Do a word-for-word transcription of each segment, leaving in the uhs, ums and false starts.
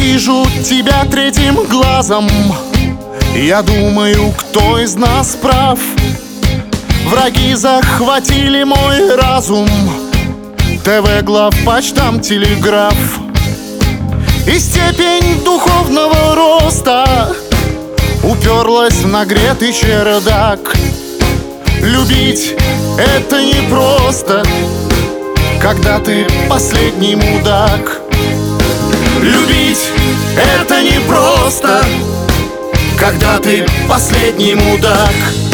вижу тебя третьим глазом. Я думаю, кто из нас прав. Враги захватили мой разум. ТВ, главпочтам, телеграф. И степень духовного роста уперлась в нагретый чердак. Любить — это непросто, когда ты последний мудак. Любить — это непросто, когда ты последний мудак.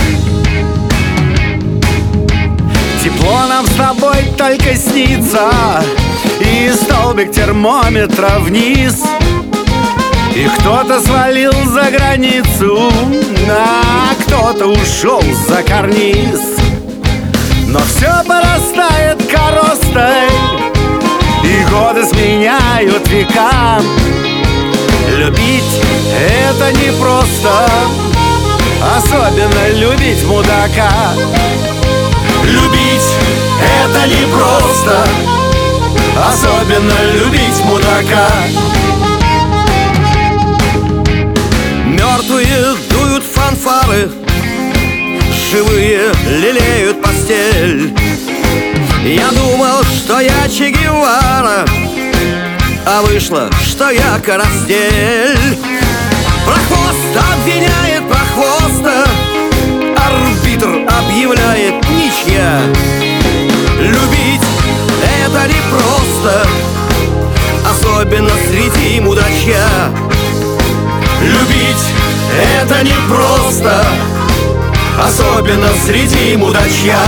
Тепло нам с тобой только снится, и столбик термометра вниз. И кто-то свалил за границу, а кто-то ушел за карниз. Но все порастает коростой, и годы сменяют века. Любить — это непросто, особенно любить мудака. Любить — это непросто, особенно любить мудака. Мертвые дуют фанфары, живые лелеют постель. Я думал, что я Че Гевара, а вышло, что я Карастель. Прохвост обвиняет прохвоста, арбитр объявляет ничья. Любить — это непросто, особенно среди мудачья. Любить — это непросто, особенно среди мудачья.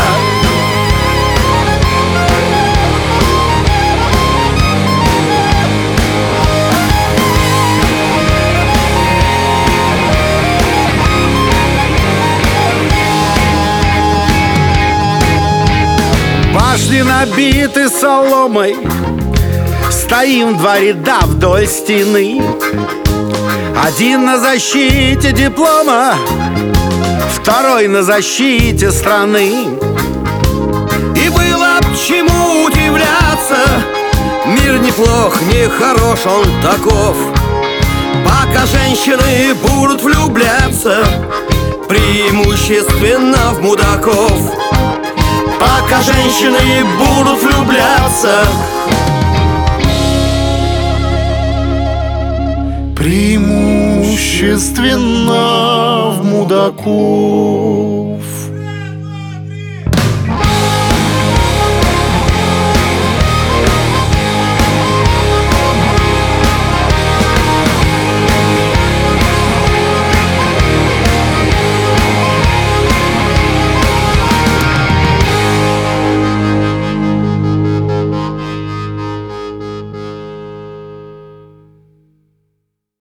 Башни набиты соломой, стоим два ряда вдоль стены. Один на защите диплома, второй на защите страны. И было б чему удивляться, мир неплох, не хорош он таков. Пока женщины будут влюбляться, преимущественно в мудаков. Пока женщины будут влюбляться, преимущественно в мудаков.